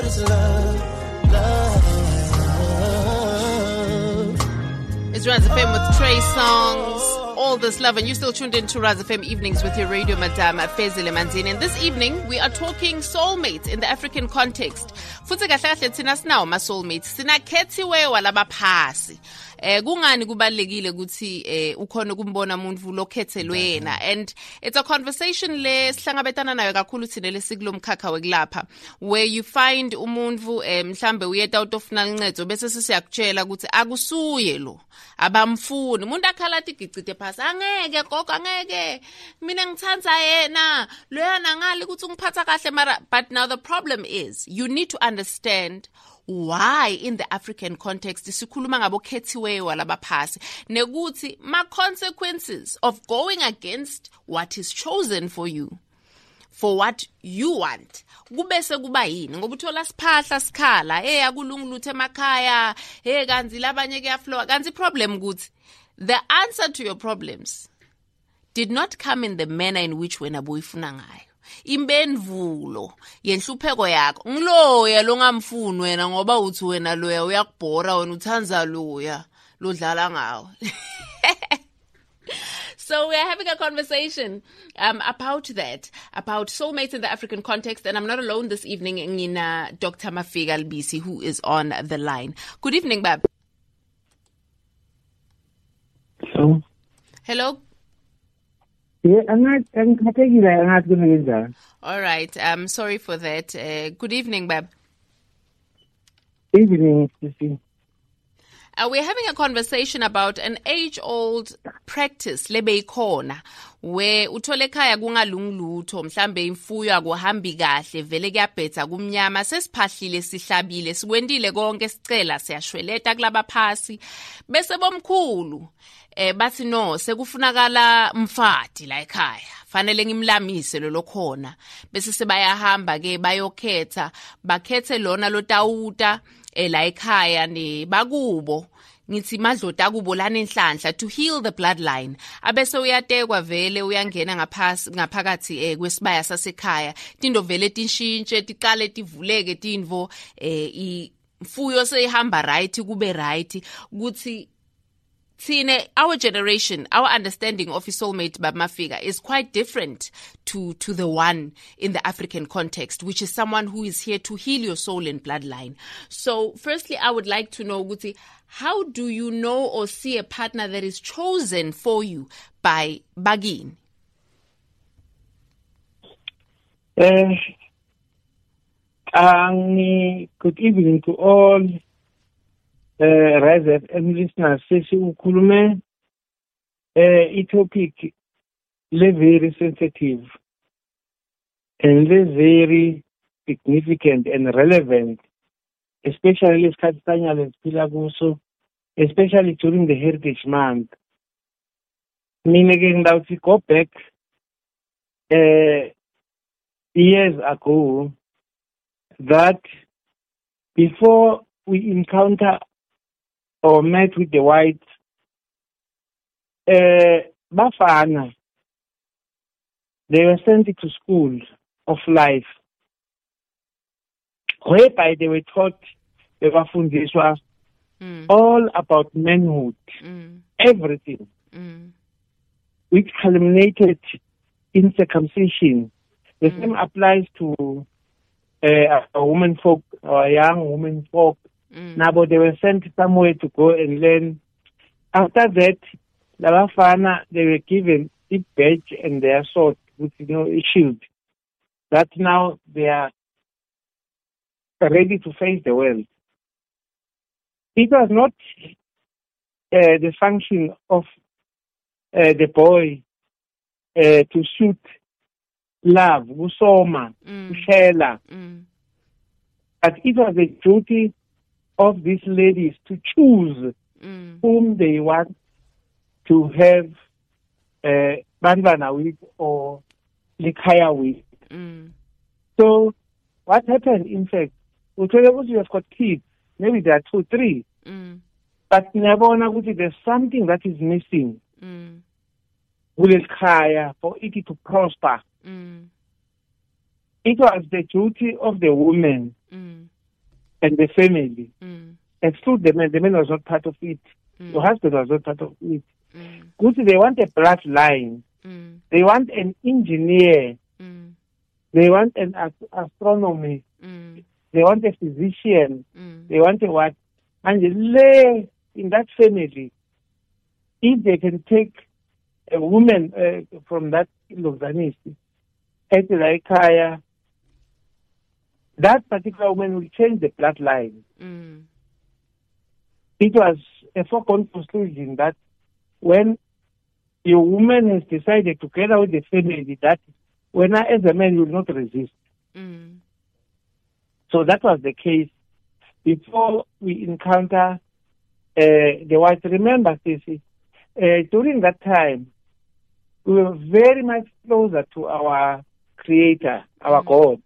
this love, love. It's Raz FM with Trey Songs, All This Love, and you're still tuned in to Raz FM Evenings with your radio madam Fezile Manzini. And this evening we are talking soulmates in the African context. Futhi kahle kahle thina sinawo ma soulmates, sinakhethiwe walabaphasi. Kungani kubalekile ukuthi ukhona ukumbona umuntu lokhethelwe yena, and it's a conversation le sihlangabetana nayo kakhulu thina lesikulomkhakha wekulapha, where you find umuntu mhlambe uyeta out of nalncedo bese sisiyakutshela ukuthi akusuye lo abamfuni umuntu akhala athi gicite phasi, angeke gogo angeke mina ngithanza yena loyana ngali ukuthi ungiphatha kahle mara. But now the problem is you need to understand why in the African context sikhuluma ngabokhethiweyo walabaphasi nekuthi ma consequences of going against what is chosen for you, for what you want, kubese kuba yini ngoba uthola siphahla sikhala akulungiluthe emakhaya kanzi labanye kuyaflowa. Kanzi problem ukuthi the answer to your problems did not come in the manner in which wena boyifuna ngayo. Imbenvulo yenhlupheko yakho ngiloya longamfuni wena ngoba uthi wena loya uyakubhora wena uthanza loya lodlala ngawo. So we're having a conversation about that, about soulmates in the African context, and I'm not alone this evening. Ngina Dr. Mafika Albisi, who is on the line. Good evening, Bab. Hello. Hello. Yeah, All right. Sorry for that. Good evening, Bab. Evening, Stacey. We're having a conversation about an age-old practice lebeyikhona where uthole ekhaya kungalungilutho mhlambe imfuyo akuhambi kahle vele kuyabhetha kumnyama sesiphahlile sihlabile sikwendile konke sicela siyashweleta kulabaphasi bese bomkhulu bathi no sekufunakala mfati la ekhaya fanele ngimlamise lo khona bese sebayahamba ke bayokhetha bakhethe lona lotawuta la ekhaya ne bakubo ngithi madloda kubo lana enhlanhla to heal the bloodline abese uyatekwa vele uyangena ngaphakathi kwesibaya sasekhaya tindo vele tinshintshe tiqale tivuleke tindvo imfuyo seyihamba right kube right ukuthi our generation, our understanding of a soulmate Mafika is quite different to the one in the African context, which is someone who is here to heal your soul and bloodline. So firstly, I would like to know, Guti, how do you know or see a partner that is chosen for you by Bagin? Good evening to all. Rise FM listeners, sesi ukhulume topic very sensitive and very significant and relevant, especially especially during the Heritage Month. Meaning that we go back years ago, that before we encounter or met with the whites, Bafana, they were sent to school of life, whereby they were taught, they were fundiswa, all about manhood, everything, which culminated in circumcision. The same applies to a woman folk or a young woman folk. Now, but they were sent somewhere to go and learn. After that, the Bafana, they were given a badge and their sword with a shield. That now they are ready to face the world. It was not the function of the boy to shoot love, usoma, ushela. But it was the duty of these ladies to choose whom they want to have bandana with or likhaya with. So what happened, in fact, you have got kids, maybe there are 2, 3, but there's something that is missing. For it to prosper. It was the duty of the woman and the family. Exclude the man. The man was not part of it. The husband was not part of it. Good, they want a bloodline. They want an engineer. They want an astronomy. They want a physician. They want a what? And in that family, if they can take a woman from that Lozanist, that particular woman will change the bloodline. It was a foregone conclusion that when your woman has decided together with the family that when as a man you will not resist. So that was the case before we encounter the white. Remember, Stacey, during that time, we were very much closer to our Creator, our God.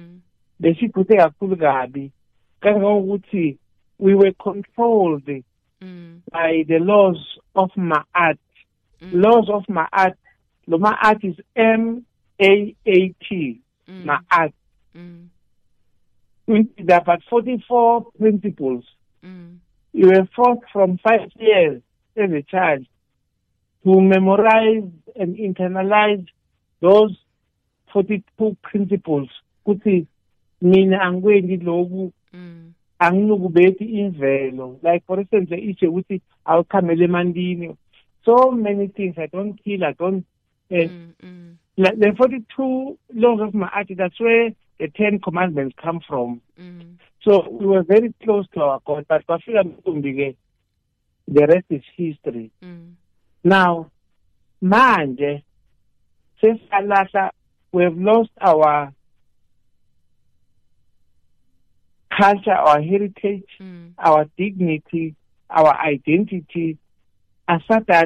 We were controlled by the laws of Ma'at. Laws of Ma'at. The Ma'at is M-A-A-T. Ma'at. There are about 44 principles. You were forced from 5 years as a child to memorize and internalize those 42 principles. Kuti mina angwendi lobu anginukubeti imvelo. Like for instance, ishe ukuthi awukhamele emandini. So many things. I don't kill. I don't. Like the 42 laws of Ma'at. That's where the 10 commandments come from. So we were very close to our God, but the rest is history. Now, manje, we have lost our culture, our heritage, our dignity, our identity. But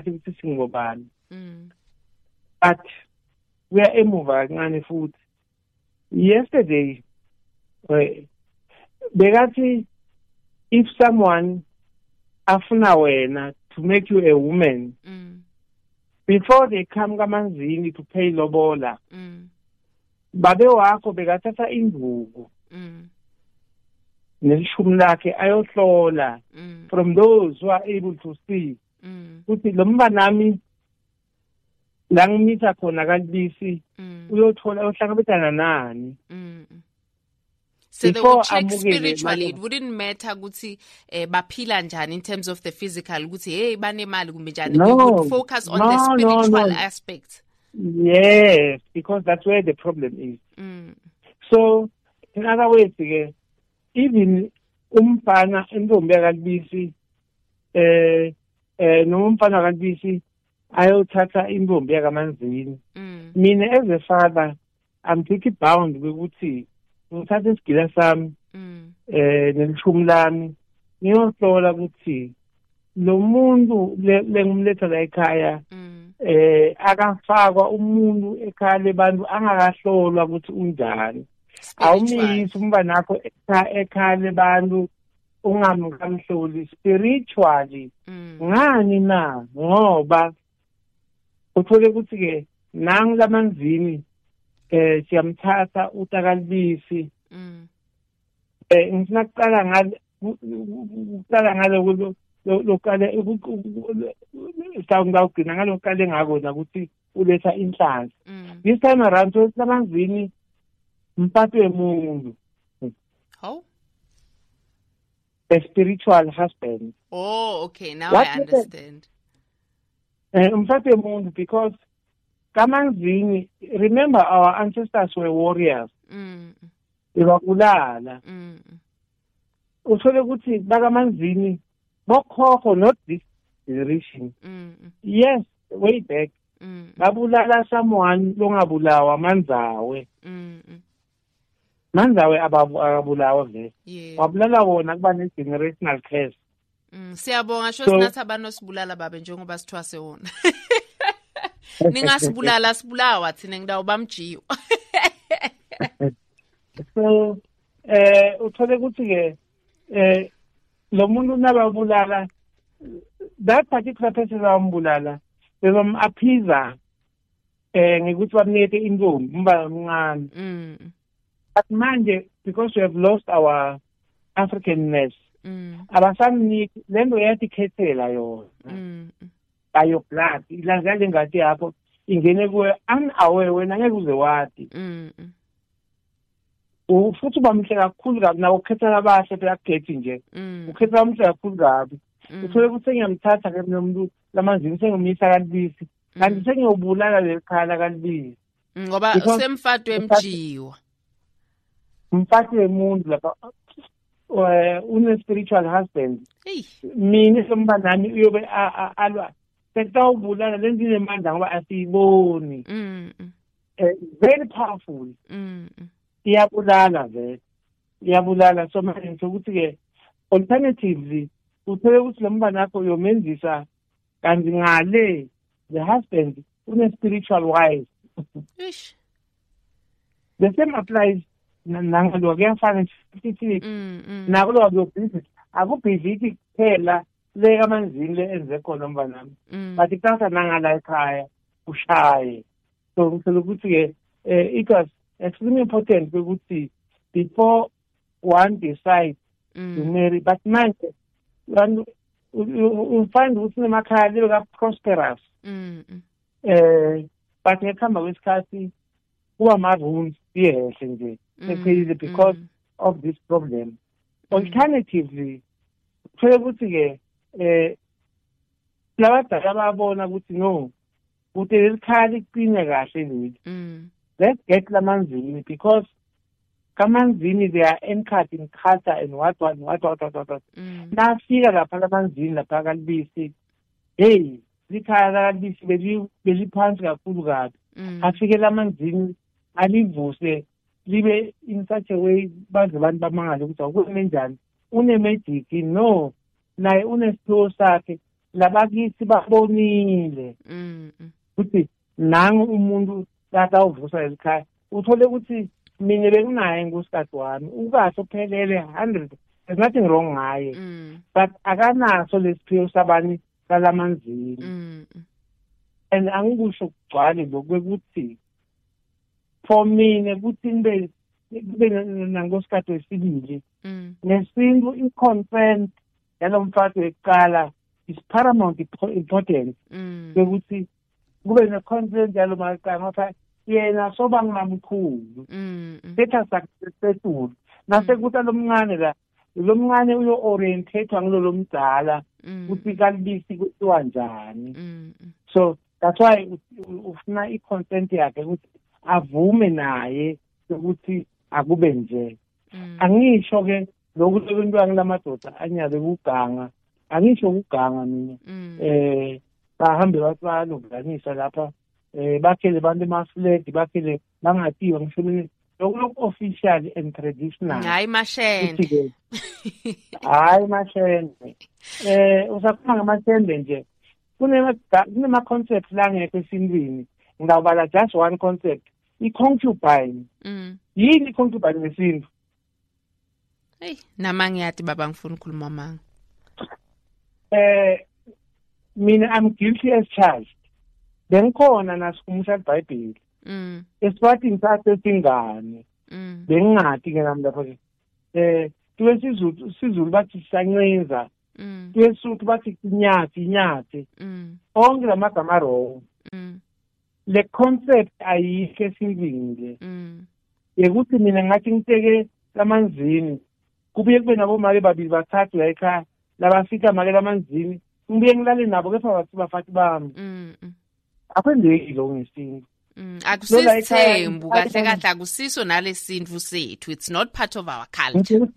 we are moving food. Yesterday, if someone afuna wena to make you a woman, before they come kamanzini to pay lobola, babe wakho bekathatha induku nelishumi lakhe ayohlola from those who are able to see ukuthi lo mbanami la ngimisa khona kalibisi uyothola uhlangabezana nani. So they would check spiritually. It wouldn't matter ukuthi baphila njani in terms of the physical. Ukuthi hey banemali kumbe njani. We would focus on the spiritual aspect. Yes, because that's where the problem is. So in other words, even umfana intombi yakalibisi nomfana kalibisi ayothatha intombi yakamanzini. Mina as a father, I'm pretty bound ukuthi ngithatha isigila sami nelishumi lami ngiyohlola ukuthi lo muntu lengumletha la ekhaya akafakwa umuntu ekhaya lebantu angakahlolwa ukuthi unjani. Awumiyisi umntwana nakho ekhaya lebantu ungamhloli spiritually. Ngani na? Ngoba uthole ukuthi ke nangu lamanzini siyamthatha utakalibisi. Ngifuna ukuqala ngalo lokale ngawugcina ngalokale ngakona ukuthi uletha inhlanzi. This time around lamanzini mphathi wemuntu. How? A spiritual husband. Oh, okay. Now I understand. Mphathi wemuntu because kamanzini, remember our ancestors were warriors. Ibabulala. Uthole ukuthi bakamanzini bokhokho, not this generation. Yes, way back. Babulala someone longabulawa Manzawe. Manzawe ababulawa vele. Wabulala wona kuba ne generational curse. Siyabonga sho sinathi abanosibulala babe njengoba sithwase wona. Ningasibulala sibulawa thina ngidawo bamjiwa. So uthole ukuthi ke lo muntu nababulala, that particular person abambulala bebamaphiza ngikuthi bamnike intombi umba omncane. But manje because we have lost our Africanness abasamniki lento yatikhethela yona bayo blood ilangale ngathi yapho ingene kuwe unaware wena ngeke uze wati futhi bamhle kakhulu kabi nawo ukhetha abahle phela kugethi nje ukhetha bamhle kakhulu kabi uthole ukuthi ngiyamthatha ke nomuntu lamanzini sengumisa kalibisi kanti sengiyobulala lekhala kalibisi ngoba usemfadwe emjiwa umfati wemuntu lapha une spiritual husband mina somba nami uyobe alwa sekutawubulala lendile emandla ngoba asiyiboni very powerful iyabulala vele iyabulala so manje ukuthi ke alternatively uthole ukuthi lo mbana wakho uyomenzisa kanti ngale the husband une spiritual wife the same applies nangalo kuyafana sithi nakulo akubhizi akubhizi kuphela le kamanzini le enze khona mbanami but ikuthatha nangala ekhaya ushaye so ngicela ukuthi ke it was extremely important ukuthi before one decides to marry but manje you find ukuthi nemakhaya libe ka prosperous but ngekuhamba kwesikhathi kuba ama-rules yehle nje eqhile because of this problem alternatively uthole ukuthi ke labadala babona ukuthi no ukuthi lelikhaya liqine kahle leli let's get lamanzini because kamanzini they are anchored in culture and what nafika lapha lamanzini lapha kalibisi hey likhaya kalibisi beliphansi kakhulu kabi afike lamanzini alivuse libe in such a way baze abantu bamangale ukuthi akumenjani une-magic no naye unesiphiwo sakhe labakisi babonile ukuthi nangu umuntu latawuvusa elikhaya uthole ukuthi mina bekunaye ngusikati wami ukahle uphelele 100 there's nothing wrong ngaye but akanaso lesiphiwo sabani salamanzini and angikusho kugcwale lokwekuthi for mina ukuthi nibe nangosikhathi wesibili nesintu i-consent yalo mfati wekuqala is paramount important ukuthi kube ne-consent yalo maqala ngoba yena soba nginamkhulu setha sakusetula nasekuthi lomncane la lomncane uyo-orientathwa ngilo mdala ukuthi kalibisi kuthiwa njani so that's why ufuna i-consent yakhe ukuthi avume naye ukuthi akube nje angisho ke lokuthi abantwana lamadoda anyaze ukuganga angisho ukuganga mina bahambe balokudanisa lapha bakhele abantu emafled bakhele bangatiwa ngisho lokhu official and traditional hayi mashende hayi mashende usakhuluma ngamashende nje kunema concepts la ngekho esintwini ngidawubala just one concept i-concubine yini i-concubine ngesintu hey nama ngiyathi baba ngifuna ukukhuluma manga mina I'm guilty as charged bengikhona nasikumusha iBhayibheli esipathini sakhe singane bengingathi ke nami lapha ke tuwe sizulu bathi sanyenza tuwe Sotho bathi inyathi onke lamagama wrong le concept ayikho esingile yekuthi mina ngathi ngiteke lamanzini kubuye kube nabo mali babili bathathu la ekhaya labafika mali lamanzini ngibuye ngilale nabo kepha bathi bafati bami akwendeki lo ngesinto akusithembu kahle kahle akusiso nalesindvu sethu it's not part of our culture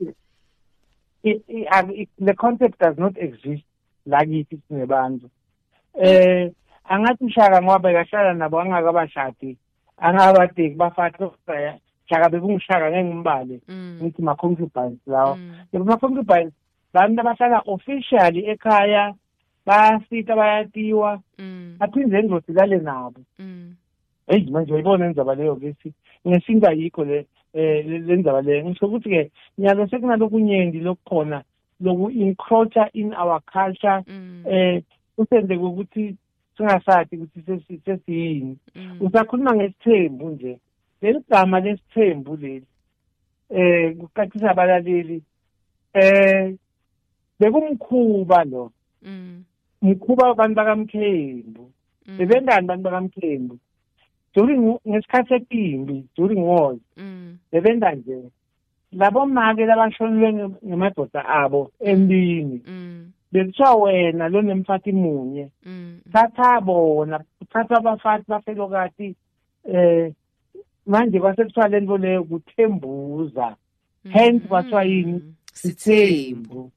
the concept does not exist la kithi sinebantu angathi uShaka ngoba bekahlala nabo angakabashadi angabadeki bafati Shaka bebungishaka ngengimbali ngithi ma concubines lawo ma concubines bantu abahlala officially ekhaya bayasita bayatiwa aphinde endosilale nabo hey manje uyibona indaba leyo ngithi ngesinga yikho le lendaba le ngisho ukuthi ke nyalo sekunalokunyenti lokukhona loku encroacher in our culture usenze ukuthi singasathi ukuthi sesiyini usakhuluma ngesithembu nje leli gama lesithembu leli kuqaqisa abalaleli bekumkhuba lo mkhuba abantu bakamthembu bebendani abantu bakamthembu during ngesikhathi sepimbi during wars bebenda nje labo make labashonile ngemadoda abo empini bekuthiwa wena lo nemfathi munye thatha bona thatha abafathi bafelokati manje kwasekuthiwa lento leyo kuthembuza hence kwathiwa yini sithembu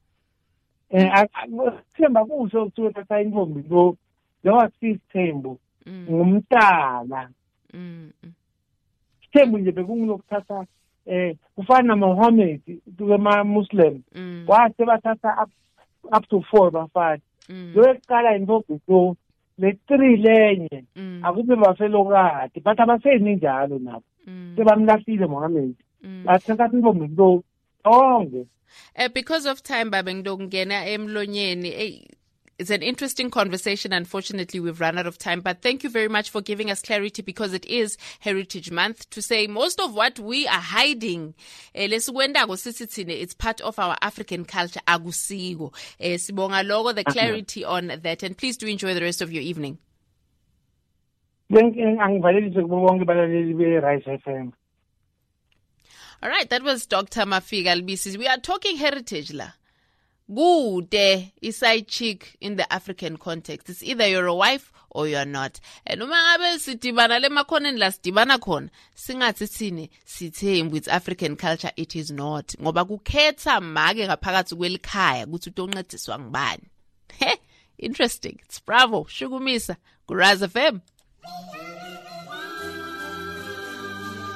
themba kusho ukuthi thatha intombi lo wasithembu ngumntana sithembu nje bekungilokuthatha kufana naMuhammad kuma Muslim wase bathatha up to 4 bafathi lokuqala intombi lo le 3 lenye akube bafelokati but abaseni njalo nabo sebamlahlile Muhammad bathatha intombi lo onke. Because of time, babengdongena emlonyeni. It's an interesting conversation. Unfortunately, we've run out of time. But thank you very much for giving us clarity, because it is Heritage Month, to say most of what we are hiding, it's part of our African culture. Sibonga logo the clarity on that. And please do enjoy the rest of your evening. All right, that was Dr. Mafika Albisi. We are talking heritage la. Gude is side chick in the African context. It's either you're a wife or you're not. And umangabe sidibana le makhona la sidibana khona singathi sithini sithembu with African culture. It is not. Ngoba kukhetha make ngaphakathi kwelikhaya ukuthi utoncediswa ngubani. Interesting. It's Bravo. Shugumisa. Ku Rise FM.